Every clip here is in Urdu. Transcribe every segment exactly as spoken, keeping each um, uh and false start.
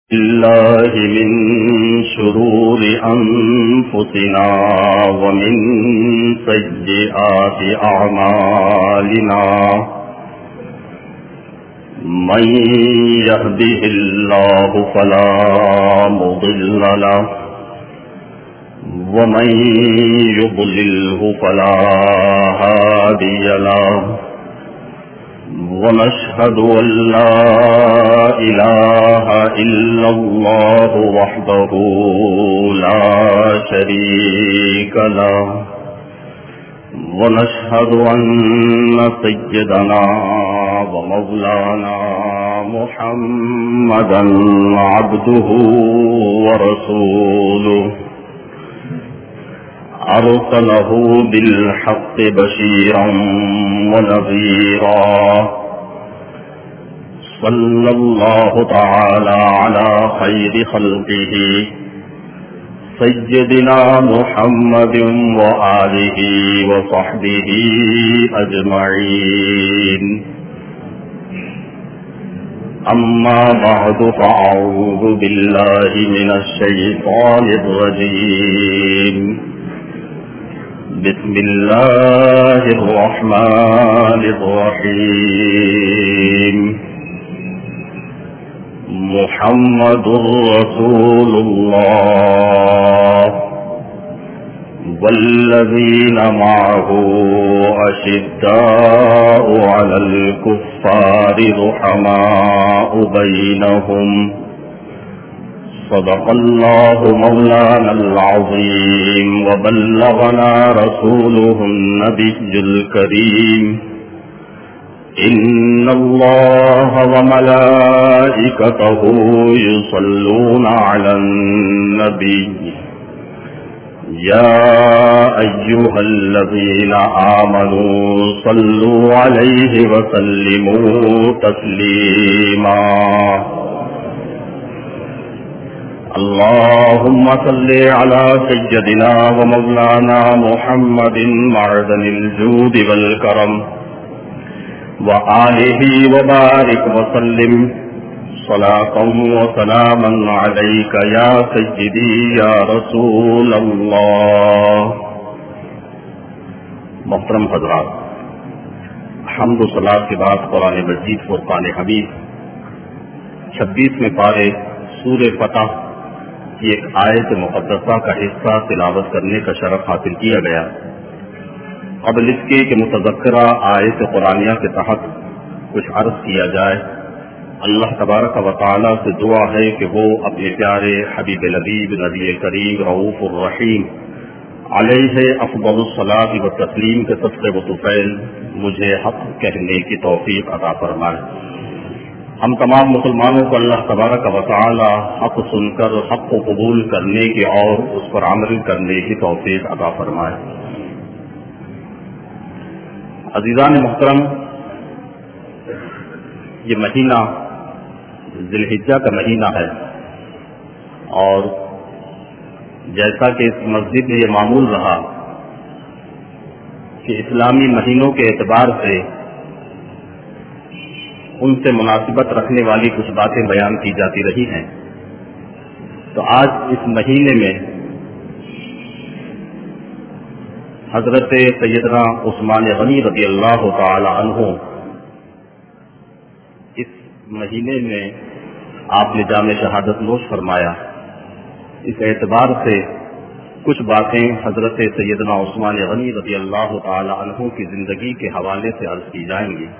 الله من شرور أنفسنا ومن سيئات أعمالنا من يهده الله فلا مضل له ومن يضلله فلا هادي له ونشهد أن لا إله إلا الله وحده لا شريك له ونشهد أن سيدنا ومولانا محمدا عبده ورسوله أرسله بالحق بشيرا ونذيرا صلى الله تعالى على خير خلقه سيدنا محمد وآله وصحبه أجمعين أما بعد فأعوذ بالله من الشيطان الرجيم بسم الله الرحمن الرحيم محمد رسول الله والذين معه أشداء على الكفار رحماء بينهم صدق الله مولانا العظيم وبلغنا رسوله النبي الكريم إن الله وملائكته يصلون على النبي يا أيها الذين آمنوا صلوا عليه وسلموا تسليما اللهم صل على سيدنا ومولانا محمد معدن الجود والكرم وآله وبارك وسلم صلاة وسلاما عليك يا سيدي يا رسول الله. محترم حضرات، حمد و صلاۃ کے بعد قرآن مجید فرقان حمید چھبیس میں پارے سورہ فتح کی ایک آیت مقدسہ کا حصہ تلاوت کرنے کا شرف حاصل کیا گیا. قبل اس کے کہ متذکرہ آیت قرآنیہ کے تحت کچھ عرض کیا جائے، اللہ تبارک و تعالی سے دعا ہے کہ وہ اپنے پیارے حبیب لبیب نبی کریم رؤوف الرحیم علیہ افضل الصلاۃ و تسلیم کے صدقے و طفیل مجھے حق کہنے کی توفیق عطا فرمائے. ہم تمام مسلمانوں کو اللہ تبارک و تعالی حق سن کر حق کو قبول کرنے کی اور اس پر عمل کرنے کی توفیق عطا فرمائے. عزیزان محترم، یہ مہینہ ذی الحجہ کا مہینہ ہے، اور جیسا کہ اس مسجد میں یہ معمول رہا کہ اسلامی مہینوں کے اعتبار سے ان سے مناسبت رکھنے والی کچھ باتیں بیان کی جاتی رہی ہیں، تو آج اس مہینے میں حضرت سیدنا عثمان غنی رضی اللہ تعالی عنہ اس مہینے میں آپ نے جام شہادت نوش فرمایا. اس اعتبار سے کچھ باتیں حضرت سیدنا عثمان غنی رضی اللہ تعالی عنہ کی زندگی کے حوالے سے عرض کی جائیں گی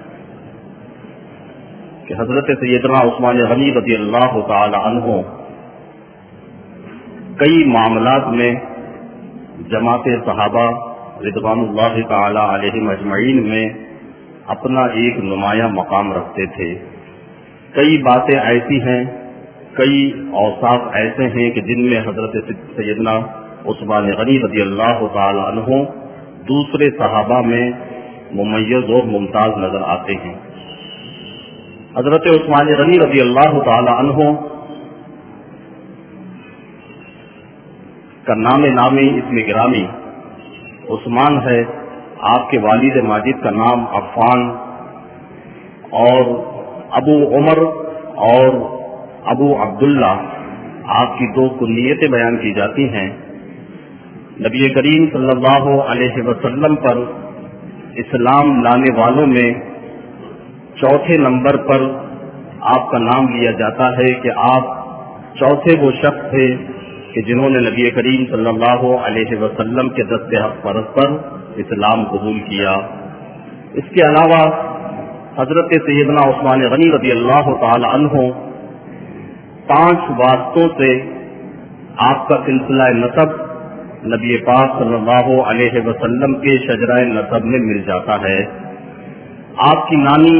کہ حضرت سیدنا عثمان غنی رضی اللہ تعالی عنہ کئی معاملات میں جماعت صحابہ رضوان اللہ تعالی علیہم اجمعین میں اپنا ایک نمایاں مقام رکھتے تھے. کئی باتیں ایسی ہیں، کئی اوصاف ایسے ہیں کہ جن میں حضرت سیدنا عثمان غنی رضی اللہ تعالی عنہ دوسرے صحابہ میں ممیز اور ممتاز نظر آتے ہیں. حضرت عثمان غنی رضی اللہ تعالی عنہ کا نام نامی اسم گرامی عثمان ہے. آپ کے والد ماجد کا نام عفان اور ابو عمر اور ابو عبداللہ آپ کی دو کنیتیں بیان کی جاتی ہیں۔ نبی کریم صلی اللہ علیہ وسلم پر اسلام لانے والوں میں چوتھے نمبر پر آپ کا نام لیا جاتا ہے کہ آپ چوتھے وہ شخص تھے کہ جنہوں نے نبی کریم صلی اللہ علیہ وسلم کے دست حق پرست پر اسلام قبول کیا۔ اس کے علاوہ حضرت سیدنا عثمان غنی رضی اللہ تعالی عنہ پانچ واسطوں سے آپ کا سلسلہ نسب نبی پاک صلی اللہ علیہ وسلم کے شجرہ نسب میں مل جاتا ہے۔ آپ کی نانی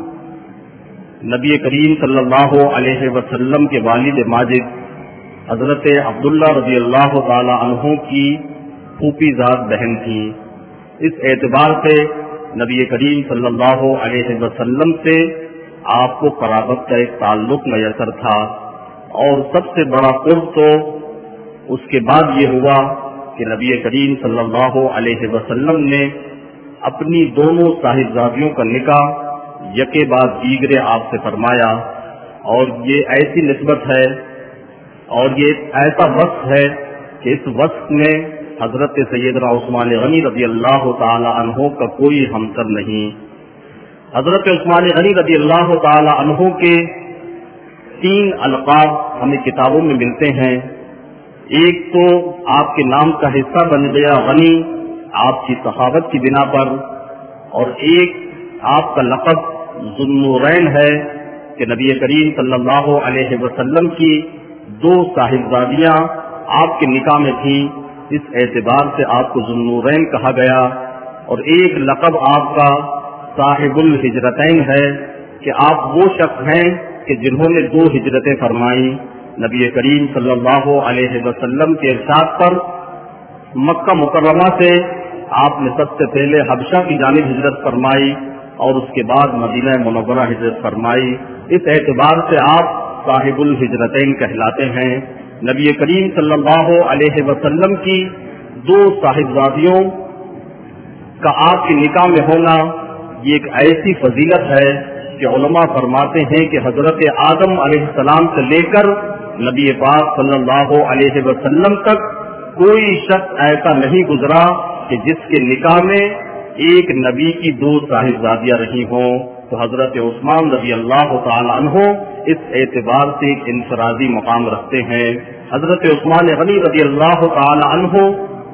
نبی کریم صلی اللہ علیہ وسلم کے والد ماجد حضرت عبداللہ رضی اللہ تعالی عنہ کی پھوپھی ذات بہن تھی۔ اس اعتبار سے نبی کریم صلی اللہ علیہ وسلم سے آپ کو قرابت کا ایک تعلق میسر تھا، اور سب سے بڑا قرب تو اس کے بعد یہ ہوا کہ نبی کریم صلی اللہ علیہ وسلم نے اپنی دونوں صاحبزادیوں کا نکاح یکے بعد دیگرے آپ سے فرمایا، اور یہ ایسی نسبت ہے اور یہ ایسا وصف ہے کہ اس وصف میں حضرت سیدنا عثمان غنی رضی اللہ تعالی عنہ کا کوئی ہمسر نہیں۔ حضرت عثمان غنی رضی اللہ تعالی عنہ کے تین القاب ہمیں کتابوں میں ملتے ہیں۔ ایک تو آپ کے نام کا حصہ بن گیا غنی آپ کی صحابت کی بنا پر، اور ایک آپ کا لقب ذو النورین ہے کہ نبی کریم صلی اللہ علیہ وسلم کی دو صاحبزادیاں آپ کے نکاح میں تھیں، اس اعتبار سے آپ کو ذو النورین کہا گیا۔ اور ایک لقب آپ کا صاحب الہجرتین ہے کہ آپ وہ شخص ہیں کہ جنہوں نے دو ہجرتیں فرمائیں۔ نبی کریم صلی اللہ علیہ وسلم کے ارشاد پر مکہ مکرمہ سے آپ نے سب سے پہلے حبشہ کی جانب ہجرت فرمائی اور اس کے بعد مدینہ منورہ ہجرت فرمائی۔ اس اعتبار سے آپ صاحب الہجرتین کہلاتے ہیں۔ نبی کریم صلی اللہ علیہ وسلم کی دو صاحبزادیوں کا آپ کے نکاح میں ہونا یہ ایک ایسی فضیلت ہے کہ علماء فرماتے ہیں کہ حضرت آدم علیہ السلام سے لے کر نبی پاک صلی اللہ علیہ وسلم تک کوئی شخص ایسا نہیں گزرا کہ جس کے نکاح میں ایک نبی کی دو صاحبزادیاں رہی ہوں، تو حضرت عثمان رضی اللہ تعالی عنہ اس اعتبار سے ایک انفرادی مقام رکھتے ہیں۔ حضرت عثمان غنی رضی اللہ تعالی عنہ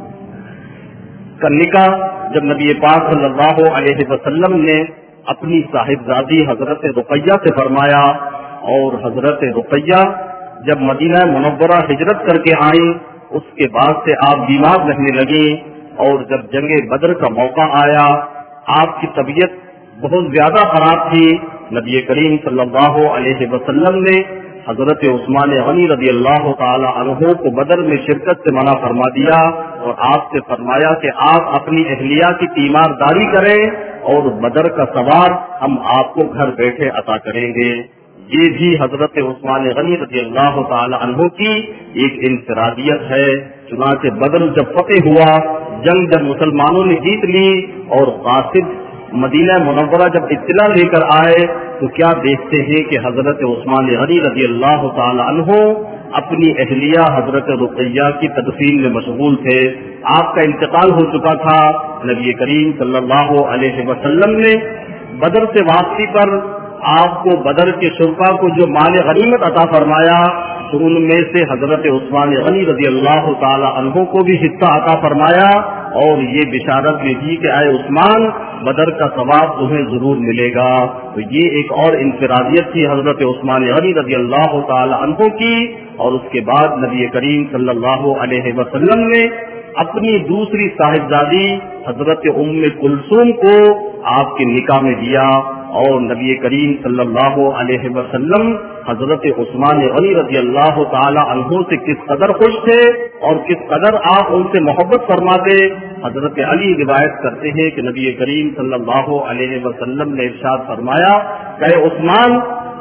کا نکاح جب نبی پاک صلی اللہ علیہ وسلم نے اپنی صاحبزادی حضرت رقیہ سے فرمایا، اور حضرت رقیہ جب مدینہ منورہ ہجرت کر کے آئیں اس کے بعد سے آپ بیمار رہنے لگیں، اور جب جنگ بدر کا موقع آیا آپ کی طبیعت بہت زیادہ خراب تھی۔ نبی کریم صلی اللہ علیہ وسلم نے حضرت عثمان غنی رضی اللہ تعالی عنہ کو بدر میں شرکت سے منع فرما دیا، اور آپ سے فرمایا کہ آپ اپنی اہلیہ کی تیمارداری کریں اور بدر کا ثواب ہم آپ کو گھر بیٹھے عطا کریں گے۔ یہ بھی حضرت عثمان غنی رضی اللہ تعالی عنہ کی ایک انفرادیت ہے۔ چنانچہ بدر جب فتح ہوا، جنگ جب مسلمانوں نے جیت لی اور قاصد مدینہ منورہ جب اطلاع لے کر آئے تو کیا دیکھتے ہیں کہ حضرت عثمان غنی رضی اللہ تعالی عنہ اپنی اہلیہ حضرت رقیہ کی تدفین میں مشغول تھے۔ آپ کا انتقال ہو چکا تھا۔ نبی کریم صلی اللہ علیہ وسلم نے بدر سے واپسی پر آپ کو بدر کے شرکا کو جو مال غنیمت عطا فرمایا تو ان میں سے حضرت عثمان غنی رضی اللہ تعالی عنہ کو بھی حصہ عطا فرمایا، اور یہ بشارت بھی دی کہ اے عثمان بدر کا ثواب تمہیں ضرور ملے گا۔ تو یہ ایک اور انفرادیت تھی حضرت عثمان غنی رضی اللہ تعالی عنہ کی۔ اور اس کے بعد نبی کریم صلی اللہ علیہ وسلم نے اپنی دوسری صاحبزادی حضرت ام کلثوم کو آپ کے نکاح میں دیا، اور نبی کریم صلی اللہ علیہ وسلم حضرت عثمان غنی رضی اللہ تعالی عنہ سے کس قدر خوش تھے اور کس قدر آپ ان سے محبت فرماتے۔ حضرت علی روایت کرتے ہیں کہ نبی کریم صلی اللہ علیہ وسلم نے ارشاد فرمایا کہ عثمان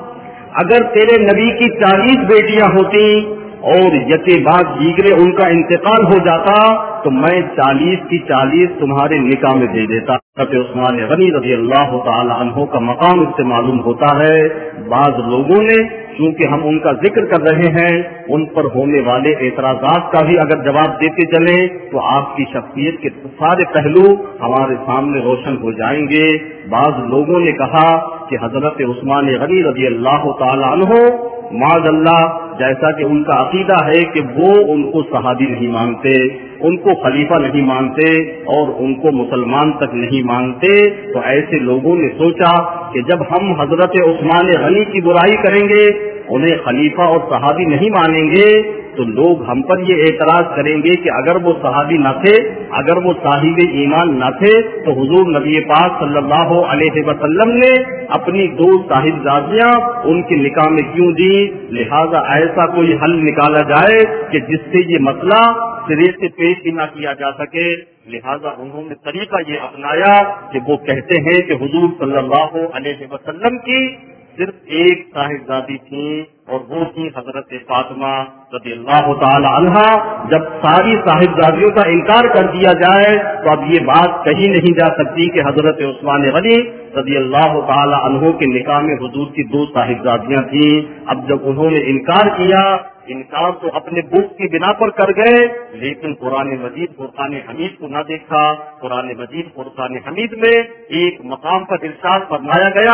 اگر تیرے نبی کی چالیس بیٹیاں ہوتی اور یکے بعد دیگرے ان کا انتقال ہو جاتا تو میں چالیس کی چالیس تمہارے نکاح میں دے دیتا۔ حضرت عثمان غنی رضی اللہ تعالی عنہ کا مقام اس سے معلوم ہوتا ہے۔ بعض لوگوں نے چونکہ ہم ان کا ذکر کر رہے ہیں، ان پر ہونے والے اعتراضات کا بھی اگر جواب دیتے چلیں تو آپ کی شخصیت کے سارے پہلو ہمارے سامنے روشن ہو جائیں گے۔ بعض لوگوں نے کہا کہ حضرت عثمان غنی رضی اللہ تعالی عنہ معاذ اللہ، جیسا کہ ان کا عقیدہ ہے کہ وہ ان کو صحابی نہیں مانتے، ان کو خلیفہ نہیں مانتے اور ان کو مسلمان تک نہیں مانتے، تو ایسے لوگوں نے سوچا کہ جب ہم حضرت عثمان غنی کی برائی کریں گے، انہیں خلیفہ اور صحابی نہیں مانیں گے، تو لوگ ہم پر یہ اعتراض کریں گے کہ اگر وہ صحابی نہ تھے، اگر وہ صاحب ایمان نہ تھے تو حضور نبی پاک صلی اللہ علیہ وسلم نے اپنی دو صاحبزادیاں ان کے نکاح میں کیوں دی؟ لہذا ایسا کوئی حل نکالا جائے کہ جس سے یہ مسئلہ سرے سے پیش ہی نہ کیا جا سکے۔ لہذا انہوں نے طریقہ یہ اپنایا کہ وہ کہتے ہیں کہ حضور صلی اللہ علیہ وسلم کی صرف ایک صاحبزادی تھی اور وہ تھی حضرت فاطمہ رضی اللہ تعالی عنہا۔ جب ساری صاحبزادیوں کا انکار کر دیا جائے تو اب یہ بات کہی نہیں جا سکتی کہ حضرت عثمان غنی رضی اللہ تعالی عنہ کے نکاح میں حضور کی دو صاحبزادیاں تھیں۔ اب جب انہوں نے انکار کیا، انکار تو اپنے بت کی بنا پر کر گئے، لیکن قرآن مجید فرقان حمید کو نہ دیکھا۔ قرآن مجید فرقان حمید میں ایک مقام پر ارشاد فرمایا گیا،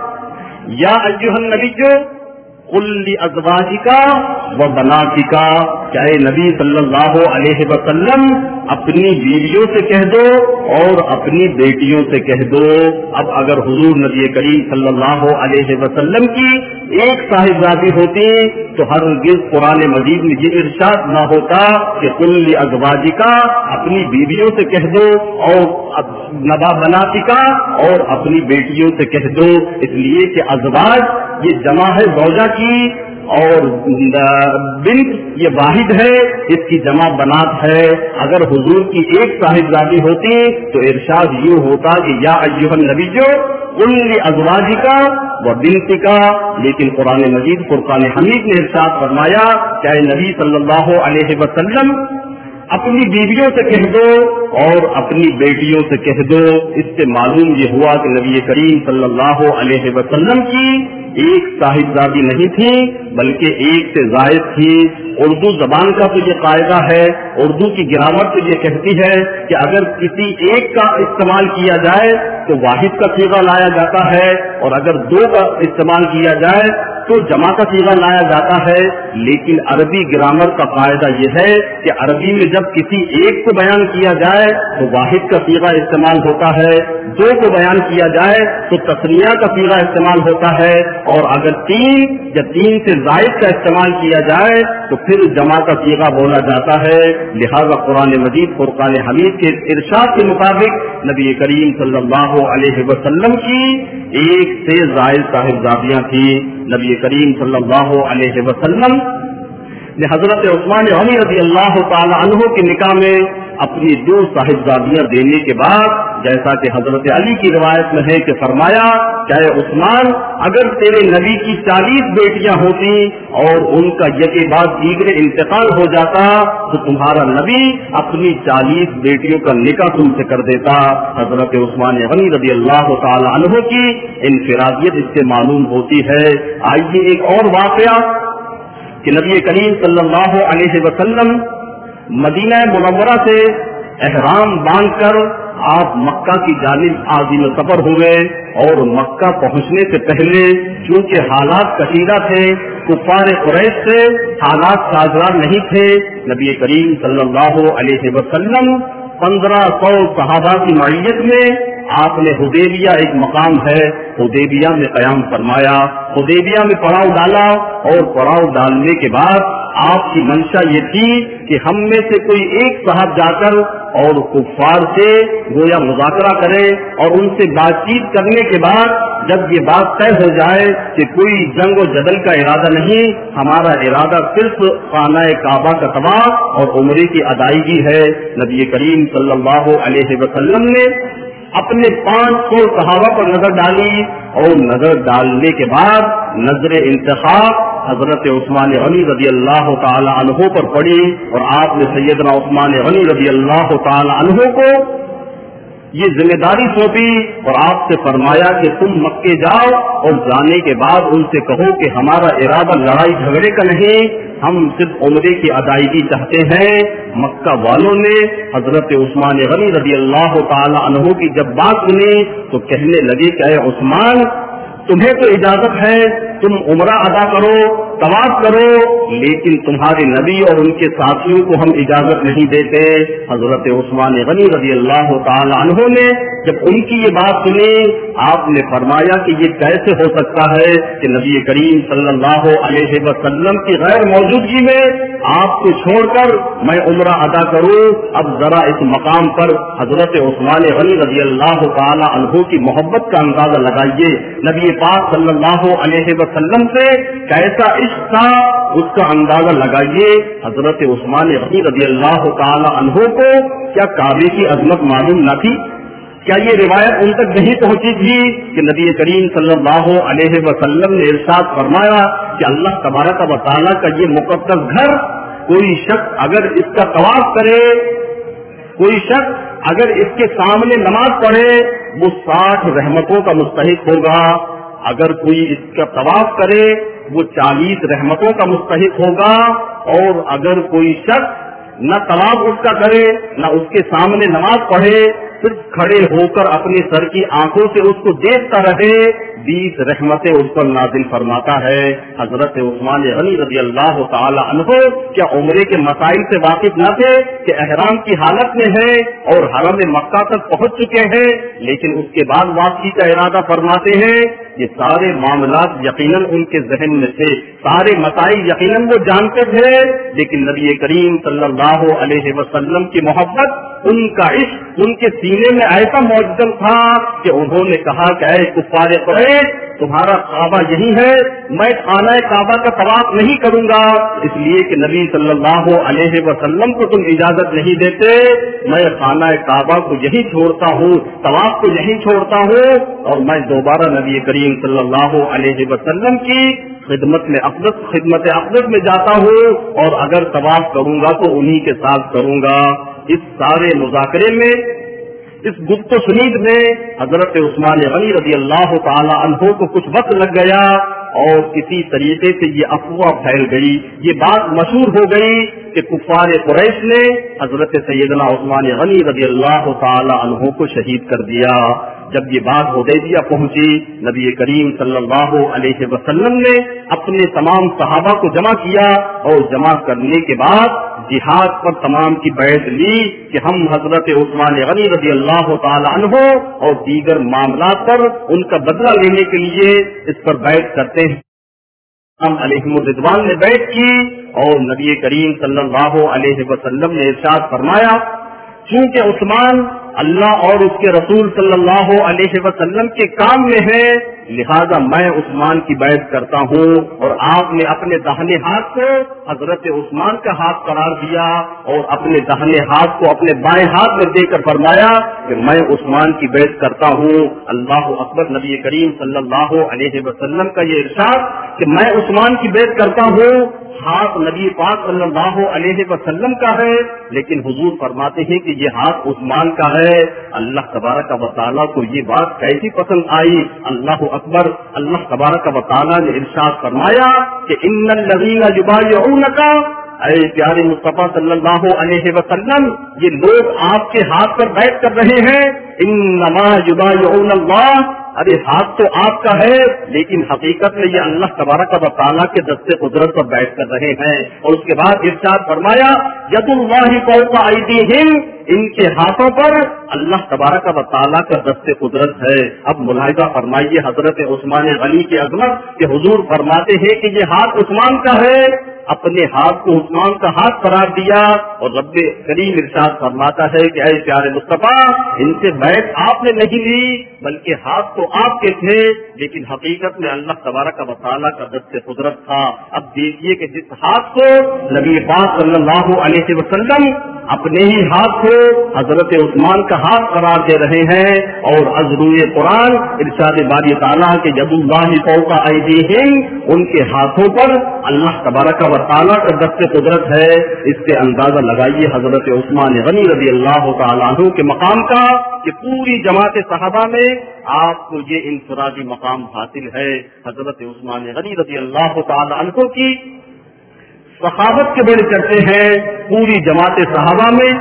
یا ایھا النبی قل لازواجک و بناتک، کہ اے نبی صلی اللہ علیہ وسلم اپنی بیویوں سے کہہ دو اور اپنی بیٹیوں سے کہہ دو۔ اب اگر حضور نبی کریم صلی اللہ علیہ وسلم کی ایک صاحبزادی ہوتی تو ہرگز قرآن مجید میں یہ ارشاد نہ ہوتا کہ قل لازواجک اپنی بیویوں سے کہہ دو اور نبا بناتک اور اپنی بیٹیوں سے کہہ دو، اس لیے کہ ازواج یہ جمع ہے زوجہ کی اور بنت یہ واحد ہے، اس کی جمع بنات ہے۔ اگر حضور کی ایک صاحبزادی ہوتی تو ارشاد یوں ہوتا کہ یا ایھا النبی قل لازواجک و بنتک، لیکن قرآن مجید فرقان حمید نے ارشاد فرمایا کہ اے نبی صلی اللہ علیہ وسلم اپنی بیویوں سے کہہ دو اور اپنی بیٹیوں سے کہہ دو۔ اس سے معلوم یہ ہوا کہ نبی کریم صلی اللہ علیہ وسلم کی ایک صاحبزادی نہیں تھی بلکہ ایک سے زائد تھی۔ اردو زبان کا تو یہ قاعدہ ہے، اردو کی گرامر تو یہ کہتی ہے کہ اگر کسی ایک کا استعمال کیا جائے تو واحد کا صیغہ لایا جاتا ہے، اور اگر دو کا استعمال کیا جائے تو جمع کا صیغہ لایا جاتا ہے۔ لیکن عربی گرامر کا قاعدہ یہ ہے کہ عربی میں جب کسی ایک کو بیان کیا جائے تو واحد کا صیغہ استعمال ہوتا ہے، دو کو بیان کیا جائے تو تثنیہ کا صیغہ استعمال ہوتا ہے، اور اگر تین یا تین سے زائد کا استعمال کیا جائے تو پھر جمع کا صیغہ بولا جاتا ہے۔ لہذا قرآن مجید فرقان حمید کے ارشاد کے مطابق نبی کریم صلی اللہ علیہ وسلم کی ایک سے زائد صاحبزادیاں تھیں۔ نبی کریم صلی اللہ علیہ وسلم نے حضرت عثمان غنی رضی اللہ تعالی عنہ کے نکاح میں اپنی دو صاحبزادیاں دینے کے بعد، جیسا کہ حضرت علی کی روایت میں ہے کہ فرمایا کہ اے عثمان اگر تیرے نبی کی چالیس بیٹیاں ہوتی اور ان کا یکے بعد دیگرے انتقال ہو جاتا تو تمہارا نبی اپنی چالیس بیٹیوں کا نکاح تم سے کر دیتا۔ حضرت عثمان غنی رضی اللہ تعالی عنہ کی انفرادیت اس سے معلوم ہوتی ہے۔ آئیے ایک اور واقعہ کہ نبی کریم صلی اللہ علیہ وسلم مدینہ منورہ سے احرام باندھ کر آپ مکہ کی جانب عازم سفر ہوئے، اور مکہ پہنچنے سے پہلے چونکہ حالات کشیدہ تھے، کفار قریش سے حالات سازگار نہیں تھے، نبی کریم صلی اللہ علیہ وسلم پندرہ سو صحابہ کی معیت میں آپ نے حدیبیہ ایک مقام ہے حدیبیہ میں قیام فرمایا، حدیبیہ میں پڑاؤ ڈالا، اور پڑاؤ ڈالنے کے بعد آپ کی منشا یہ تھی کہ ہم میں سے کوئی ایک صاحب جا کر اور کفار سے گویا مذاکرہ کرے، اور ان سے بات چیت کرنے کے بعد جب یہ بات طے ہو جائے کہ کوئی جنگ و جدل کا ارادہ نہیں، ہمارا ارادہ صرف خانہ کعبہ کا طواف اور عمرے کی ادائیگی ہے، نبی کریم صلی اللہ علیہ وسلم نے اپنے پانچ سو صحابہ پر نظر ڈالی، اور نظر ڈالنے کے بعد نظر انتخاب حضرت عثمان غنی رضی اللہ تعالی عنہ پر پڑی، اور آپ نے سیدنا عثمان غنی رضی اللہ تعالی عنہ کو یہ ذمہ داری سونپی اور آپ سے فرمایا کہ تم مکے جاؤ اور جانے کے بعد ان سے کہو کہ ہمارا ارادہ لڑائی جھگڑے کا نہیں، ہم صرف عمرے کی ادائیگی چاہتے ہیں۔ مکہ والوں نے حضرت عثمان غنی رضی اللہ تعالی عنہ کی جب بات سنی تو کہنے لگے کہ اے عثمان، تمہیں تو اجازت ہے، تم عمرہ ادا کرو، طواف کرو، لیکن تمہارے نبی اور ان کے ساتھیوں کو ہم اجازت نہیں دیتے۔ حضرت عثمان غنی رضی اللہ تعالی عنہ نے جب ان کی یہ بات سنی، آپ نے فرمایا کہ یہ کیسے ہو سکتا ہے کہ نبی کریم صلی اللہ علیہ وسلم کی غیر موجودگی میں آپ کو چھوڑ کر میں عمرہ ادا کروں۔ اب ذرا اس مقام پر حضرت عثمان غنی رضی اللہ تعالی عنہ کی محبت کا اندازہ لگائیے، نبی پاک صلی اللہ علیہ وسلم سے کیسا عشق تھا اس کا اندازہ لگائیے۔ حضرت عثمان غنی رضی اللہ تعالی عنہ کو کیا کعبے کی عظمت معلوم نہ تھی؟ کیا یہ روایت ان تک نہیں پہنچی تھی کہ نبی کریم صلی اللہ علیہ وسلم نے ارشاد فرمایا کہ اللہ تبارک و تعالیٰ کا یہ مقدس گھر، کوئی شخص اگر اس کا طواف کرے، کوئی شخص اگر اس کے سامنے نماز پڑھے وہ ساٹھ رحمتوں کا مستحق ہوگا، اگر کوئی اس کا طواف کرے وہ چالیس رحمتوں کا مستحق ہوگا، اور اگر کوئی شخص نہ طواف اس کا کرے نہ اس کے سامنے نماز پڑھے، صرف کھڑے ہو کر اپنے سر کی آنکھوں سے اس کو دیکھتا رہے، بیس رحمتیں اس پر نازل فرماتا ہے۔ حضرت عثمان غنی رضی اللہ تعالی عنہ کیا عمرے کے مسائل سے واقف نہ تھے کہ احرام کی حالت میں ہے اور حرم مکہ تک پہنچ چکے ہیں، لیکن اس کے بعد واپسی کا ارادہ فرماتے ہیں؟ یہ سارے معاملات یقیناً ان کے ذہن میں تھے، سارے مسائل یقیناً وہ جانتے تھے، لیکن نبی کریم صلی اللہ علیہ وسلم کی محبت، ان کا عشق ان کے سینے میں ایسا موجود تھا کہ انہوں نے کہا کہ اے کفار قریش، تمہارا کعبہ یہی ہے، میں خانہ کعبہ کا طواف نہیں کروں گا، اس لیے کہ نبی صلی اللہ علیہ وسلم کو تم اجازت نہیں دیتے، میں خانہ کعبہ کو یہی چھوڑتا ہوں، طواف کو یہی چھوڑتا ہوں، اور میں دوبارہ نبی کریم صلی اللہ علیہ وسلم کی خدمت میں اقدس خدمت اقدس میں جاتا ہوں، اور اگر طواف کروں گا تو انہی کے ساتھ کروں گا۔ اس سارے مذاکرے میں، اس گفت و شنید میں حضرت عثمان غنی رضی اللہ تعالی عنہ کو کچھ وقت لگ گیا، اور کسی طریقے سے یہ افواہ پھیل گئی، یہ بات مشہور ہو گئی کہ کفار قریش نے حضرت سیدنا عثمان غنی رضی اللہ تعالی عنہ کو شہید کر دیا۔ جب یہ بات حدیبیہ پہنچی، نبی کریم صلی اللہ علیہ وسلم نے اپنے تمام صحابہ کو جمع کیا، اور جمع کرنے کے بعد جہاد پر تمام کی بیعت لی کہ ہم حضرت عثمان غنی رضی اللہ تعالی عنہ اور دیگر معاملات پر ان کا بدلہ لینے کے لیے اس پر بیعت کرتے ہیں۔ ہم علیہ الرضوان نے بیعت کی، اور نبی کریم صلی اللہ علیہ وسلم نے ارشاد فرمایا چونکہ عثمان اللہ اور اس کے رسول صلی اللہ علیہ وسلم کے کام میں ہے، لہذا میں عثمان کی بیعت کرتا ہوں۔ اور آپ نے اپنے داہنے ہاتھ کو حضرت عثمان کا ہاتھ قرار دیا، اور اپنے داہنے ہاتھ کو اپنے بائیں ہاتھ میں دے کر فرمایا کہ میں عثمان کی بیعت کرتا ہوں۔ اللہ اکبر۔ نبی کریم صلی اللہ علیہ وسلم کا یہ ارشاد کہ میں عثمان کی بیعت کرتا ہوں، ہاتھ نبی پاک صلی اللہ علیہ وسلم کا ہے، لیکن حضور فرماتے ہیں کہ یہ ہاتھ عثمان کا ہے۔ اللہ تبارک و تعالیٰ کو یہ بات کیسی پسند آئی؟ اللہ اکبر۔ اللہ تبارک و تعالیٰ نے ارشاد فرمایا کہ ان الذین یبایعونک، اے پیارے مصطفیٰ صلی اللہ علیہ وسلم، یہ لوگ آپ کے ہاتھ پر بیعت کر رہے ہیں، انما یبایعون اللہ، ارے ہاتھ تو آپ کا ہے، لیکن حقیقت میں یہ اللہ تبارک و تعالیٰ کے دست قدرت پر بیٹھ کر رہے ہیں۔ اور اس کے بعد ارشاد فرمایا ید اللہ فوق ایدیہم، ان کے ہاتھوں پر اللہ تبارک و تعالیٰ کا دست قدرت ہے۔ اب ملاحظہ فرمائیے حضرت عثمان غنی کی عظمت کہ حضور فرماتے ہیں کہ یہ ہاتھ عثمان کا ہے، اپنے ہاتھ کو عثمان کا ہاتھ قرار دیا، اور رب کریم ارشاد فرماتا ہے کہ اے پیارے مصطفیٰ، ان سے بیعت آپ نے نہیں لی، بلکہ ہاتھ تو آپ کے تھے، لیکن حقیقت میں اللہ تبارک و تعالیٰ کا دست قدرت تھا۔ اب دیکھیے کہ جس ہاتھ کو نبی پاک صلی اللہ علیہ وسلم اپنے ہی ہاتھ کو حضرت عثمان کا ہاتھ قرار دے رہے ہیں، اور از روئے قرآن ارشاد باری تعالیٰ کے ید اللہ فوق ایدیہم، ان کے ہاتھوں پر اللہ تبارک و و تعالیٰ کا دست قدرت ہے. اس سے اندازہ لگائیے حضرت عثمان غنی رضی اللہ تعالیٰ عنہ کے مقام کا کہ پوری جماعت صحابہ میں آپ کو یہ انفرادی مقام حاصل ہے. حضرت عثمان غنی رضی اللہ تعالیٰ عنہ کی صحابت کے بڑے چرچے ہیں پوری جماعت صحابہ میں.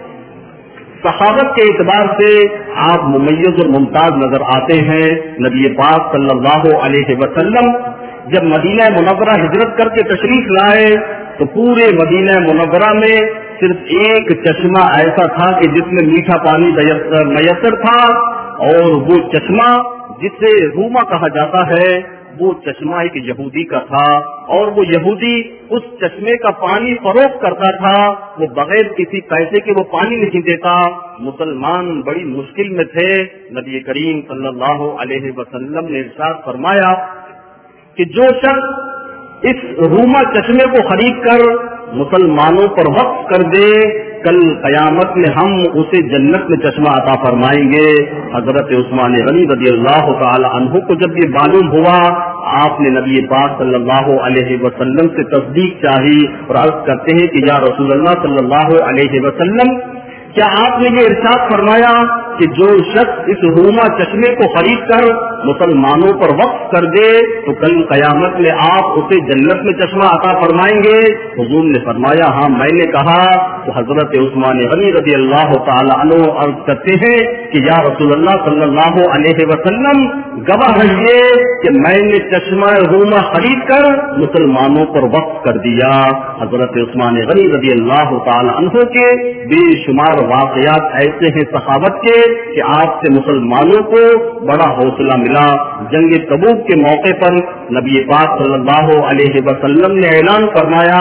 صحابت کے اعتبار سے آپ ممیز اور ممتاز نظر آتے ہیں. نبی پاک صلی اللہ علیہ وسلم جب مدینہ منورہ ہجرت کر کے تشریف لائے تو پورے مدینہ منورہ میں صرف ایک چشمہ ایسا تھا کہ جس میں میٹھا پانی میسر تھا، اور وہ چشمہ جسے روما کہا جاتا ہے وہ چشمہ ایک یہودی کا تھا، اور وہ یہودی اس چشمے کا پانی فروخت کرتا تھا. وہ بغیر کسی پیسے کے وہ پانی نہیں دیتا. مسلمان بڑی مشکل میں تھے. نبی کریم صلی اللہ علیہ وسلم نے ارشاد فرمایا کہ جو شخص اس روما چشمے کو خرید کر مسلمانوں پر وقف کر دے کل قیامت میں ہم اسے جنت میں چشمہ عطا فرمائیں گے. حضرت عثمان غنی رضی اللہ تعالی عنہ کو جب یہ معلوم ہوا آپ نے نبی پاک صلی اللہ علیہ وسلم سے تصدیق چاہی اور عرض کرتے ہیں کہ یا رسول اللہ صلی اللہ علیہ وسلم کیا آپ نے یہ ارشاد فرمایا کہ جو شخص اس روما چشمے کو خرید کر مسلمانوں پر وقف کر دے تو کل قیامت میں آپ اسے جنت میں چشمہ عطا فرمائیں گے؟ حضور نے فرمایا ہاں میں نے کہا. تو حضرت عثمان غنی رضی اللہ تعالی عنہ عرض کرتے ہیں کہ یا رسول اللہ صلی اللہ علیہ وسلم گواہ رہیے کہ میں نے چشمہ روما خرید کر مسلمانوں پر وقف کر دیا. حضرت عثمان غنی رضی اللہ تعالی عنہ کے بے شمار واقعات ایسے ہیں صحابت کے کہ آپ سے مسلمانوں کو بڑا حوصلہ ملا. جنگ تبوک کے موقع پر نبی پاک صلی اللہ علیہ وسلم نے اعلان فرمایا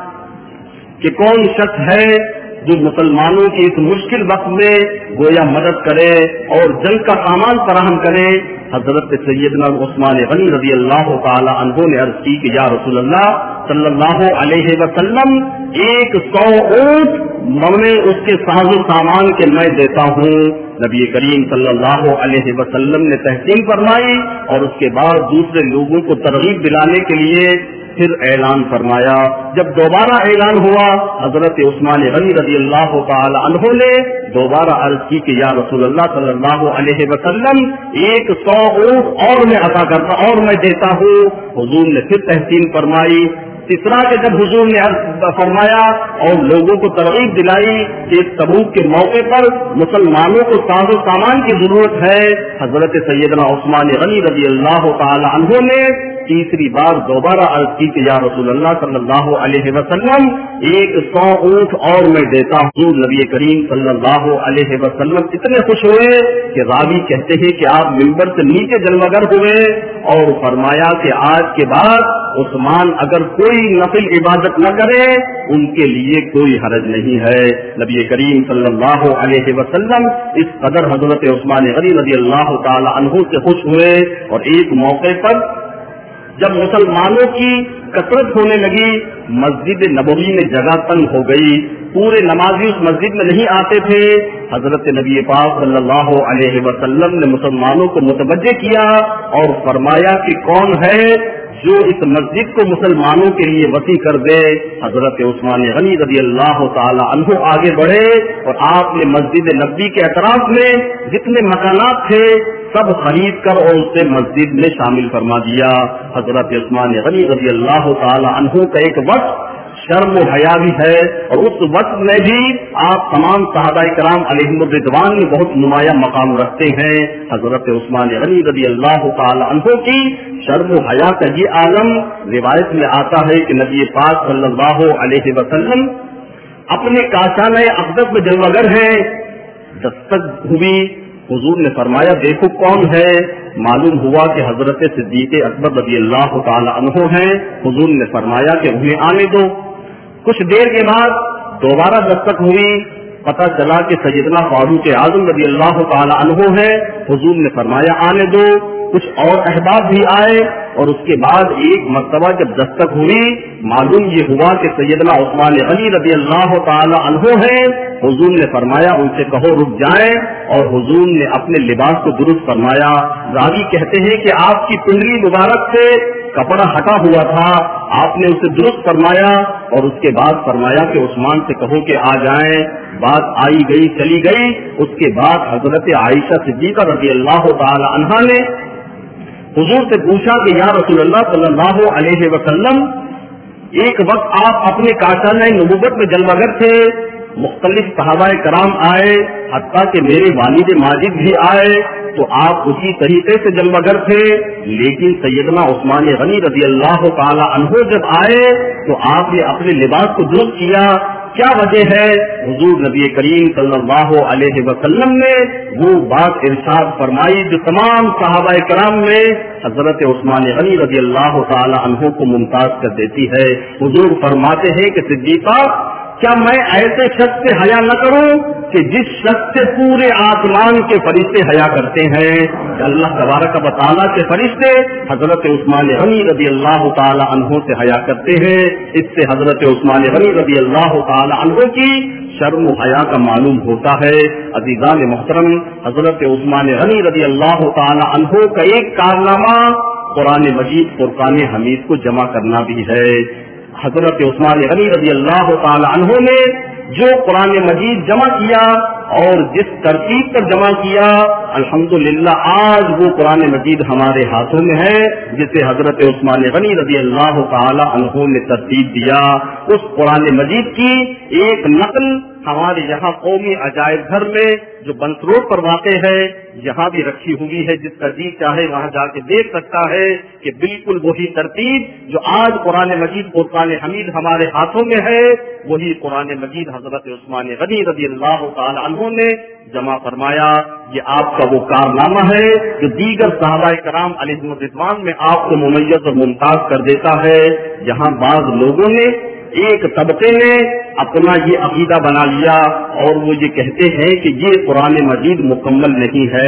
کہ کون شخص ہے جو مسلمانوں کی اس مشکل وقت میں گویا مدد کرے اور جنگ کا سامان فراہم کرے. حضرت سیدنا عثمان غنی رضی اللہ تعالی عنہ نے عرض کی کہ یا رسول اللہ صلی اللہ علیہ وسلم ایک سو اونٹ میں اس کے ساز و سامان کے میں دیتا ہوں. نبی کریم صلی اللہ علیہ وسلم نے تحسین فرمائی اور اس کے بعد دوسرے لوگوں کو ترغیب دلانے کے لیے پھر اعلان فرمایا. جب دوبارہ اعلان ہوا حضرت عثمان غنی رضی اللہ تعالی عنہ نے دوبارہ عرض کی کہ یا رسول اللہ صلی اللہ علیہ وسلم ایک سو اونٹ اور میں عطا کرتا اور میں دیتا ہوں. حضور نے پھر تحسین فرمائی. تیسرا کہ جب حضور نے فرمایا اور لوگوں کو ترغیب دلائی کہ اس تبوک کے موقع پر مسلمانوں کو ساز و سامان کی ضرورت ہے، حضرت سیدنا عثمان غنی رضی اللہ تعالی عنہ نے تیسری بار دوبارہ عرض کی کہ یا رسول اللہ صلی اللہ علیہ وسلم ایک سو اونٹ اور میں دیتا ہوں. نبی کریم صلی اللہ علیہ وسلم اتنے خوش ہوئے کہ راوی کہتے ہیں کہ آپ ممبر سے نیچے جلوگر ہوئے اور فرمایا کہ آج کے بعد عثمان اگر کوئی نفل عبادت نہ کرے ان کے لیے کوئی حرج نہیں ہے. نبی کریم صلی اللہ علیہ وسلم اس قدر حضرت عثمان غنی رضی اللہ تعالی عنہ سے خوش ہوئے. اور ایک موقع پر جب مسلمانوں کی کثرت ہونے لگی مسجد نبوی میں جگہ تنگ ہو گئی، پورے نمازی اس مسجد میں نہیں آتے تھے. حضرت نبی پاک صلی اللہ علیہ وسلم نے مسلمانوں کو متوجہ کیا اور فرمایا کہ کون ہے جو اس مسجد کو مسلمانوں کے لیے وسیع کر دے. حضرت عثمان غنی رضی اللہ تعالی عنہ آگے بڑھے اور آپ نے مسجد نبوی کے اطراف میں جتنے مکانات تھے سب خرید کر اور اسے مسجد میں شامل فرما دیا. حضرت عثمان غنی رضی اللہ تعالی عنہ کا ایک وقت شرم و حیا بھی ہے اور اس وقت میں بھی آپ تمام صحابہ کرام علیہم الرضوان میں بہت نمایاں مقام رکھتے ہیں. حضرت عثمان غنی رضی اللہ تعالی عنہ کی شرم و حیا کا یہ عالم روایت میں آتا ہے کہ نبی پاک صلی اللہ علیہ وسلم اپنے کاشانہ اقدس میں جلوگر ہیں. دستک ہوئی، حضور نے فرمایا دیکھو کون ہے. معلوم ہوا کہ حضرت صدیق اکبر رضی اللہ تعالی عنہ ہیں. حضور نے فرمایا کہ انہیں آنے دو. کچھ دیر کے بعد دوبارہ دستک ہوئی، پتہ چلا کہ سیدنا فاروق اعظم رضی اللہ تعالی عنہ ہیں. حضور نے فرمایا آنے دو. کچھ اور احباب بھی آئے اور اس کے بعد ایک مرتبہ جب دستک ہوئی معلوم یہ ہوا کہ سیدنا عثمان غنی رضی اللہ تعالی عنہ ہیں. حضور نے فرمایا ان سے کہو رک جائیں اور حضور نے اپنے لباس کو درست فرمایا. راوی کہتے ہیں کہ آپ کی پنڈلی مبارک سے کپڑا ہٹا ہوا تھا، آپ نے اسے درست فرمایا اور اس کے بعد فرمایا کہ عثمان سے کہو کہ آ جائیں. بات آئی گئی چلی گئی. اس کے بعد حضرت عائشہ صدیقہ رضی اللہ تعالی عنہا نے حضور سے پوچھا کہ یا رسول اللہ صلی اللہ علیہ وسلم، ایک وقت آپ اپنے کاشانہ نبوت میں جلوہ گر تھے، مختلف صحابہ کرام آئے، حتیٰ کہ میرے والد ماجد بھی آئے تو آپ اسی طریقے سے جلوہ گر تھے، لیکن سیدنا عثمان غنی رضی اللہ تعالی عنہ جب آئے تو آپ نے اپنے لباس کو درست کیا. کیا وجہ ہے؟ حضور نبی کریم صلی اللہ علیہ وسلم نے وہ بات ارشاد فرمائی جو تمام صحابہ کرام میں حضرت عثمان غنی رضی اللہ تعالی عنہ کو ممتاز کر دیتی ہے. حضور فرماتے ہیں کہ صدیقہ، کیا میں ایسے شخص سے حیا نہ کروں کہ جس شخص سے پورے آسمان کے فرشتے حیا کرتے ہیں؟ اللہ تبارک و تعالیٰ کے فرشتے حضرت عثمان غنی رضی اللہ تعالی عنہ سے حیا کرتے ہیں. اس سے حضرت عثمان غنی رضی اللہ تعالی عنہ کی شرم و حیا کا معلوم ہوتا ہے. عزیزان محترم، حضرت عثمان غنی رضی اللہ تعالی عنہ کا ایک کارنامہ قرآن مجید فرقان حمید کو جمع کرنا بھی ہے. حضرت عثمان غنی رضی اللہ تعالی عنہ نے جو قرآن مجید جمع کیا اور جس ترتیب پر جمع کیا، الحمدللہ آج وہ قرآن مجید ہمارے ہاتھوں میں ہے جسے حضرت عثمان غنی رضی اللہ تعالی عنہ نے ترتیب دیا. اس قرآن مجید کی ایک نقل ہمارے یہاں قومی عجائب گھر میں جو بنس روڈ پر واقع ہے یہاں بھی رکھی ہوئی ہے. جس کا جی چاہے وہاں جا کے دیکھ سکتا ہے کہ بالکل وہی ترتیب جو آج قرآن مجید فرقان حمید ہمارے ہاتھوں میں ہے، وہی قرآن مجید حضرت عثمان غنی رضی اللہ تعالی عنہ نے جمع فرمایا. یہ آپ کا وہ کارنامہ ہے جو دیگر صحابہ کرام علیہم الرضوان میں آپ کو ممیز اور ممتاز کر دیتا ہے. جہاں بعض لوگوں نے، ایک طبقے نے اپنا یہ عقیدہ بنا لیا اور وہ یہ کہتے ہیں کہ یہ قرآن مجید مکمل نہیں ہے.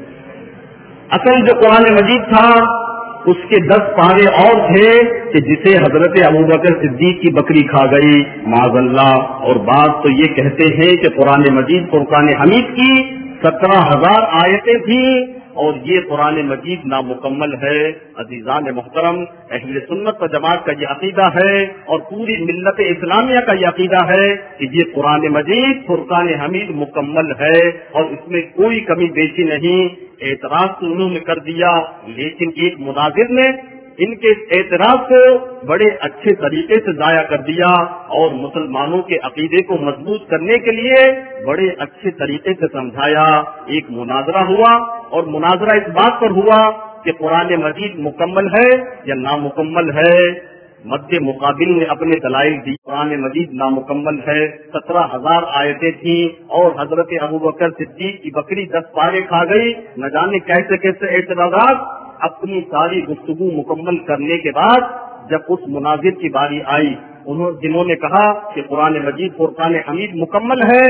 اصل جو قرآن مجید تھا اس کے دس پارے اور تھے کہ جسے حضرت ابوبکر صدیق کی بکری کھا گئی معاذ اللہ. اور بات تو یہ کہتے ہیں کہ قرآن مجید فرقان حمید کی سترہ ہزار آیتیں تھیں اور یہ قرآن مجید نامکمل ہے. عزیزان محترم، اہل سنت و جماعت کا یہ عقیدہ ہے اور پوری ملت اسلامیہ کا یہ عقیدہ ہے کہ یہ قرآن مجید فرقان حمید مکمل ہے اور اس میں کوئی کمی بیشی نہیں. اعتراض تو انہوں نے کر دیا، لیکن ایک مناظر نے ان کے اعتراض کو بڑے اچھے طریقے سے ضائع کر دیا اور مسلمانوں کے عقیدے کو مضبوط کرنے کے لیے بڑے اچھے طریقے سے سمجھایا. ایک مناظرہ ہوا اور مناظرہ اس بات پر ہوا کہ قرآن مجید مکمل ہے یا نامکمل ہے. مد مقابل نے اپنے دلائل دی. قرآن مجید نامکمل ہے، سترہ ہزار آیتیں تھیں اور حضرت ابوبکر صدیق کی بکری دس پارے کھا گئی. نہ جانے کیسے کیسے اعتراضات. اپنی ساری گفتگو مکمل کرنے کے بعد جب اس مناظر کی باری آئی، انہوں جنہوں نے کہا کہ قرآن مجید فرقان حمید مکمل ہے،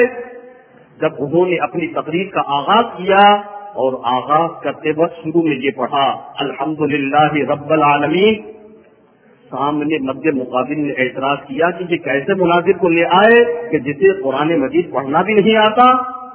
جب انہوں نے اپنی تقریر کا آغاز کیا اور آغاز کرتے وقت شروع میں یہ پڑھا الحمدللہ رب العالمین، سامنے مد مقابل نے اعتراض کیا کہ یہ کیسے مناظر کو لے آئے کہ جسے قرآن مجید پڑھنا بھی نہیں آتا.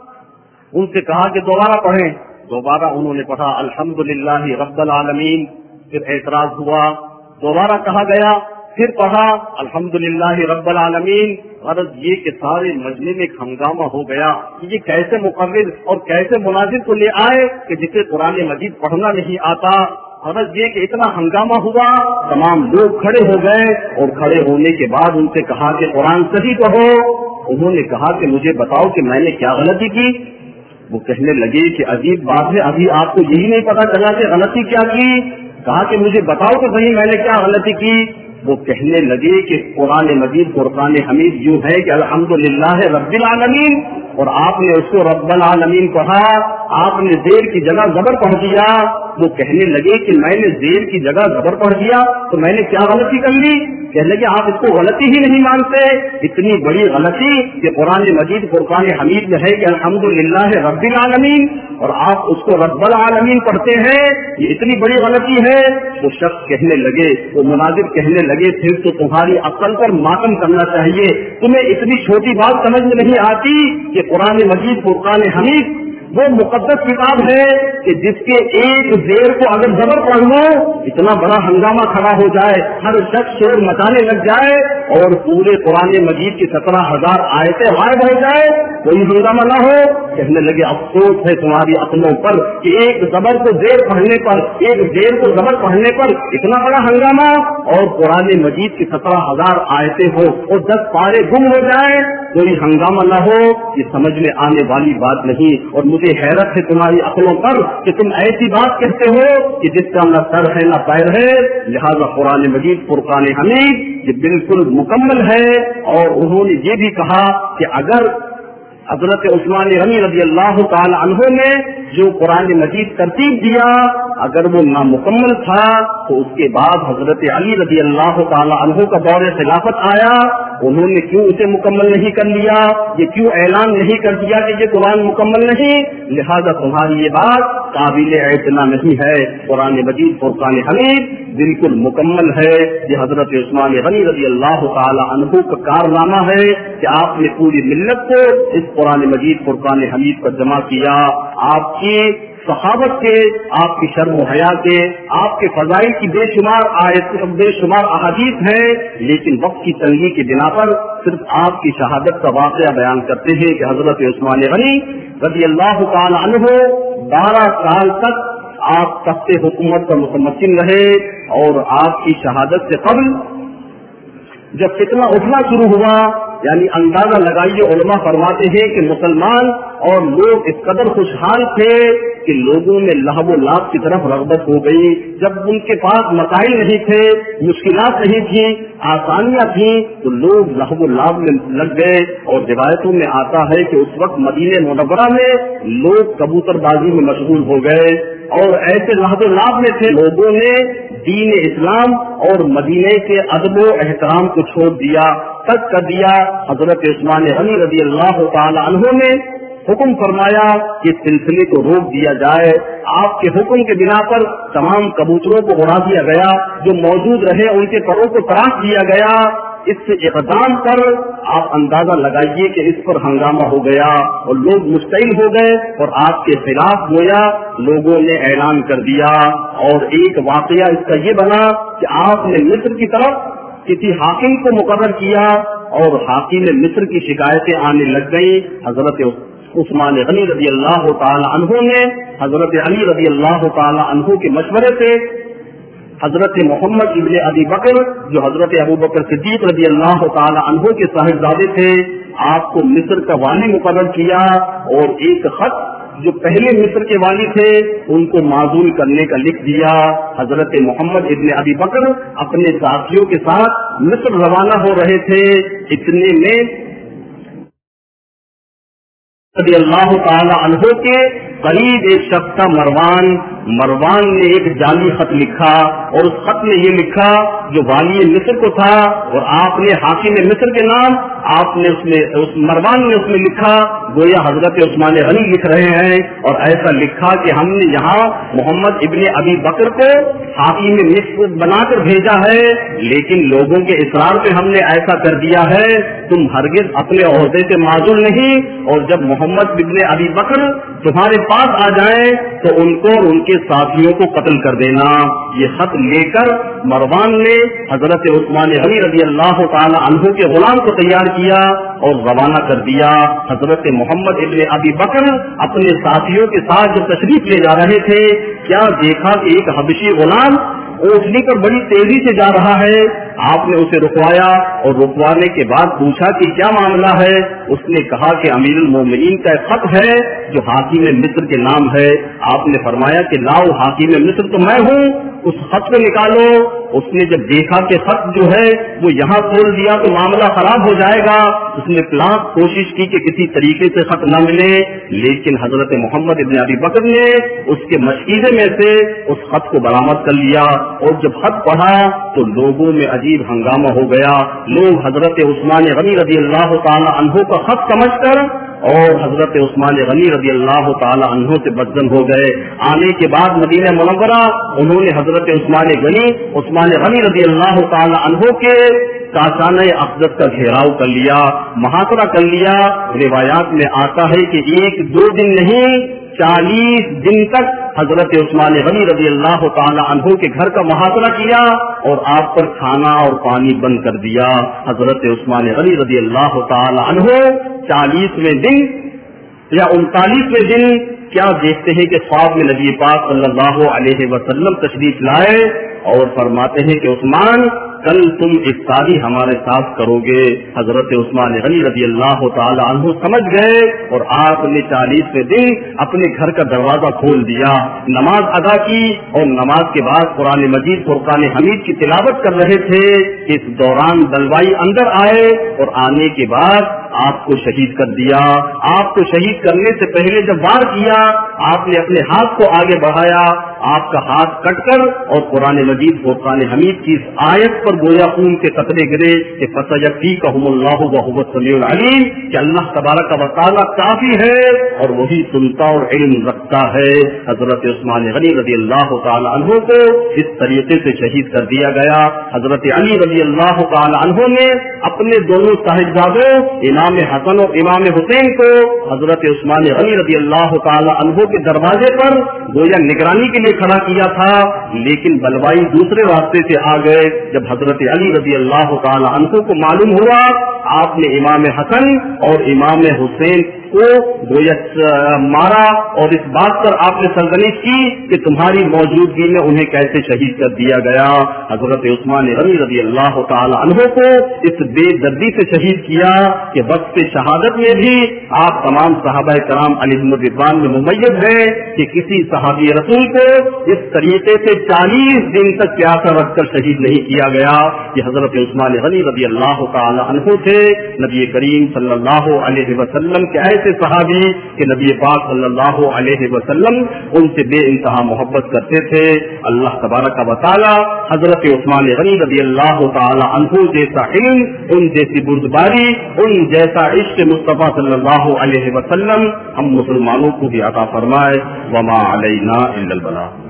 ان سے کہا کہ دوبارہ پڑھیں. دوبارہ انہوں نے پڑھا الحمدللہ رب العالمین. پھر اعتراض ہوا، دوبارہ کہا گیا، پھر پڑھا الحمدللہ رب العالمین. غرض یہ کہ سارے مجلس میں ایک ہنگامہ ہو گیا کہ یہ کیسے مقرر اور کیسے مناظر کو لے آئے کہ جسے قرآن مجید پڑھنا نہیں آتا. غرض یہ کہ اتنا ہنگامہ ہوا، تمام لوگ کھڑے ہو گئے اور کھڑے ہونے کے بعد ان سے کہا کہ قرآن صحیح پڑھو. انہوں نے کہا کہ مجھے بتاؤ کہ میں نے کیا غلطی کی. وہ کہنے لگے کہ عجیب بات ہے، ابھی آپ کو یہی نہیں پتا چلا کہ غلطی کیا کی. کہا کہ مجھے بتاؤ کہ صحیح میں نے کیا غلطی کی. وہ کہنے لگے کہ قرآن مجید فرقان حمید یوں ہے کہ الحمدللہ رب العالمین، اور آپ نے اس کو رب العالمین پڑھا، آپ نے زیر کی جگہ زبر پڑھ دیا. وہ کہنے لگے کہ میں نے زیر کی جگہ زبر پڑھ دیا تو میں نے کیا غلطی کر لی. کہنے لگے آپ اس کو غلطی ہی نہیں مانتے. اتنی بڑی غلطی کہ قرآن مجید فرقان حمید میں ہے کہ الحمدللہ رب العالمین اور آپ اس کو رب العالمین پڑھتے ہیں، یہ اتنی بڑی غلطی ہے. وہ شخص کہنے لگے، وہ مناظر کہنے لگے پھر تو تمہاری عقل پر ماتم کرنا چاہیے. تمہیں اتنی چھوٹی بات سمجھ میں نہیں آتی کہ قرآن مجید فرقان حمید وہ مقدس کتاب ہے کہ جس کے ایک زیر کو اگر زبر پڑھ لو اتنا بڑا ہنگامہ کھڑا ہو جائے، ہر شخص شور مچانے لگ جائے اور پورے قرآن مجید کی سترہ ہزار آیتیں غائب ہو جائے، کوئی ہنگامہ نہ ہو، کہنے لگے افسوس ہے تمہاری عقلوں پر کہ ایک زبر کو زیر پڑھنے پر، ایک زیر کو زبر پڑھنے پر اتنا بڑا ہنگامہ، اور قرآن مجید کی سترہ ہزار آیتیں ہو اور دس پارے گم ہو جائے، کوئی ہنگامہ نہ ہو، یہ سمجھ میں آنے والی بات نہیں۔ اور مجھے حیرت ہے تمہاری عقلوں پر کہ تم ایسی بات کہتے ہو کہ جس کا نہ سر ہے نہ پیر ہے، لہذا قرآن مجید فرقان حمید یہ بالکل مکمل ہے۔ اور انہوں نے یہ بھی کہا کہ اگر حضرت عثمان غنی رضی اللہ تعالی عنہ نے جو قرآن مجید ترتیب دیا اگر وہ نامکمل تھا تو اس کے بعد حضرت علی رضی اللہ تعالی عنہ کا دور خلافت آیا، انہوں نے کیوں اسے مکمل نہیں کر لیا، یہ کیوں اعلان نہیں کر دیا کہ یہ قرآن مکمل نہیں؟ لہذا تمہاری یہ بات قابل اعتنا نہیں ہے۔ قرآن مجید فرقان حمید بالکل مکمل ہے، یہ حضرت عثمان غنی رضی اللہ تعالی عنہ کا کارنامہ ہے کہ آپ نے پوری ملت کو اس قرآن مجید فرقان حمید پر جمع کیا۔ آپ کی صحابت کے، آپ کی شرم و حیا کے، آپ کے فضائل کی بے شمار آیت بے شمار احادیث ہیں، لیکن وقت کی تنگی کی بنا پر صرف آپ کی شہادت کا واقعہ بیان کرتے ہیں کہ حضرت عثمان غنی رضی اللہ تعالی عنہ بارہ سال تک آپ تخت حکومت پر متمکن رہے، اور آپ کی شہادت سے قبل جب فتنہ اٹھنا شروع ہوا، یعنی اندازہ لگائیے، علماء فرماتے ہیں کہ مسلمان اور لوگ اس قدر خوشحال تھے کہ لوگوں میں لہو و لعب کی طرف رغبت ہو گئی۔ جب ان کے پاس مسائل نہیں تھے، مشکلات نہیں تھی، آسانیاں تھیں، تو لوگ لہو و لعب میں لگ گئے۔ اور روایتوں میں آتا ہے کہ اس وقت مدینہ منورہ میں لوگ کبوتر بازی میں مشغول ہو گئے، اور ایسے لہو و لعب میں تھے لوگوں نے دین اسلام اور مدینے کے ادب و احترام کو چھوڑ دیا، ترک کر دیا۔ حضرت عثمان غنی رضی اللہ تعالی عنہ نے حکم فرمایا کہ سلسلے کو روک دیا جائے۔ آپ کے حکم کے بنا پر تمام کبوتروں کو اڑا دیا گیا، جو موجود رہے ان کے پروں کو تراش دیا گیا۔ اس اقدام پر آپ اندازہ لگائیے کہ اس پر ہنگامہ ہو گیا اور لوگ مشتعل ہو گئے، اور آپ کے خلاف گویا لوگوں نے اعلان کر دیا۔ اور ایک واقعہ اس کا یہ بنا کہ آپ نے مصر کی طرف کسی حاکم کو مقرر کیا، اور حاکم مصر کی شکایتیں آنے لگ گئی۔ حضرت عثمان غنی رضی اللہ تعالی عنہ نے حضرت علی رضی اللہ تعالی عنہ کے مشورے سے حضرت محمد ابن ابی بکر، جو حضرت ابو بکر صدیق رضی اللہ تعالی عنہ کے صاحبزادے تھے، آپ کو مصر کا والی مقرر کیا، اور ایک خط جو پہلے مصر کے والی تھے ان کو معزول کرنے کا لکھ دیا۔ حضرت محمد ابن ابی بکر اپنے ساتھیوں کے ساتھ مصر روانہ ہو رہے تھے، اتنے میں رضی اللہ تعالی عنہ کے قریب ایک شخص تھا مروان مروان نے ایک جعلی خط لکھا، اور اس خط میں یہ لکھا جو والی مصر کو تھا، اور آپ نے حاکم مصر کے نام آپ نے اس میں اس مروان نے اس میں لکھا گویا حضرت عثمان غنی لکھ رہے ہیں، اور ایسا لکھا کہ ہم نے یہاں محمد ابن ابی بکر کو حاکم مصر بنا کر بھیجا ہے، لیکن لوگوں کے اصرار پہ ہم نے ایسا کر دیا ہے، تم ہرگز اپنے عہدے سے معزول نہیں، اور جب محمد ابن ابی بکر تمہارے پاس آ جائیں تو ان کو اور ان کے ساتھیوں کو قتل کر دینا۔ یہ خط لے کر مروان نے حضرت عثمان غنی رضی اللہ تعالی عنہ کے غلام کو تیار کیا اور روانہ کر دیا۔ حضرت محمد ابن ابی بکر اپنے ساتھیوں کے ساتھ جب تشریف لے جا رہے تھے، کیا دیکھا کہ ایک حبشی غلام اونٹنی پر بڑی تیزی سے جا رہا ہے۔ آپ نے اسے رکوایا، اور رکوانے کے بعد پوچھا کہ کیا معاملہ ہے۔ اس نے کہا کہ امیر المومنین کا ایک خط ہے جو حاکم مصر کے نام ہے۔ آپ نے فرمایا کہ لاؤ، حاکم مصر تو میں ہوں، اس خط کو نکالو۔ اس نے جب دیکھا کہ خط جو ہے وہ یہاں کھول دیا تو معاملہ خراب ہو جائے گا، اس نے لاکھ کوشش کی کہ کسی طریقے سے خط نہ ملے، لیکن حضرت محمد ابن ابی بکر نے اس کے مشکیزے میں سے اس خط کو برآمد کر لیا، اور جب خط پڑھا تو لوگوں میں عجیب ہنگامہ ہو گیا۔ لوگ حضرت عثمان غنی رضی اللہ تعالی عنہ کا خط سمجھ کر اور حضرت عثمان غنی رضی اللہ تعالی عنہ سے بدظن ہو گئے۔ آنے کے بعد مدینہ منورہ انہوں نے حضرت عثمان غنی عثمان غنی رضی اللہ تعالی عنہ کے کاشانہ اقدس کا گھیراؤ کر لیا، محاصرہ کر لیا۔ روایات میں آتا ہے کہ ایک دو دن نہیں، چالیس دن تک حضرت عثمان غنی رضی اللہ تعالی عنہ کے گھر کا محاصرہ کیا اور آپ پر کھانا اور پانی بند کر دیا. حضرت عثمان غنی رضی اللہ تعالی عنہ چالیسویں دن یا انتالیسویں دن کیا دیکھتے ہیں کہ خواب میں نبی پاک صلی اللہ علیہ وسلم تشریف لائے اور فرماتے ہیں کہ عثمان کل تم افطاری ہمارے ساتھ کرو گے. حضرت عثمان غنی رضی اللہ تعالی عنہ سمجھ گئے اور آپ نے چالیسویں دن اپنے گھر کا دروازہ کھول دیا, نماز ادا کی اور نماز کے بعد قرآن مجید فرقان حمید کی تلاوت کر رہے تھے. اس دوران دلوائی اندر آئے اور آنے کے بعد آپ کو شہید کر دیا. آپ کو شہید کرنے سے پہلے جب وار کیا آپ نے اپنے ہاتھ کو آگے بڑھایا, آپ کا ہاتھ کٹ کر اور قرآن مجید فرقان حمید کی اس آیت پر گویا خون کے قطرے گرے کہ فَسَيَكْفِيكَهُمُ اللَّهُ وَهُوَ السَّمِيعُ الْعَلِيمُ, کہ اللہ تبارک و تعالی کافی ہے اور وہی سنتا اور علم رکھتا ہے. حضرت عثمان غنی رضی اللہ تعالی عنہ کو اس طریقے سے شہید کر دیا گیا. حضرت علی رضی اللہ تعالی عنہ نے اپنے دونوں صاحبزادوں امام حسن اور امام حسین کو حضرت عثمان غنی رضی اللہ تعالی عنہ کے دروازے پر گویا نگرانی کے لیے کھڑا کیا تھا, لیکن بلوائی دوسرے راستے سے آ گئے. جب حضرت علی رضی اللہ تعالی عنہ کو معلوم ہوا آپ نے امام حسن اور امام حسین کو گویا مارا اور اس بات پر آپ نے سرزنش کی کہ تمہاری موجودگی میں انہیں کیسے شہید کر دیا گیا. حضرت عثمان غنی رضی اللہ تعالی عنہ کو اس بے دردی سے شہید کیا کہ وقت شہادت میں بھی آپ تمام صحابہ کرام علیہم الرضوان میں ممیز ہیں کہ کسی صحابی رسول کو اس طریقے سے چالیس دن تک پیاسا رکھ کر شہید نہیں کیا گیا. یہ حضرت عثمان غنی رضی اللہ تعالی عنہ تھے, نبی کریم صلی اللہ علیہ وسلم کے ایسے صحابی کہ نبی پاک صلی اللہ علیہ وسلم ان سے بے انتہا محبت کرتے تھے. اللہ تبارک و تعالی حضرت عثمان غنی رضی اللہ تعالی عنہ جیسا علم, ان جیسی بردباری, ان جیسا عشق مصطفیٰ صلی اللہ علیہ وسلم ہم مسلمانوں کو بھی عطا فرمائے. وما علینا الا البلاغ.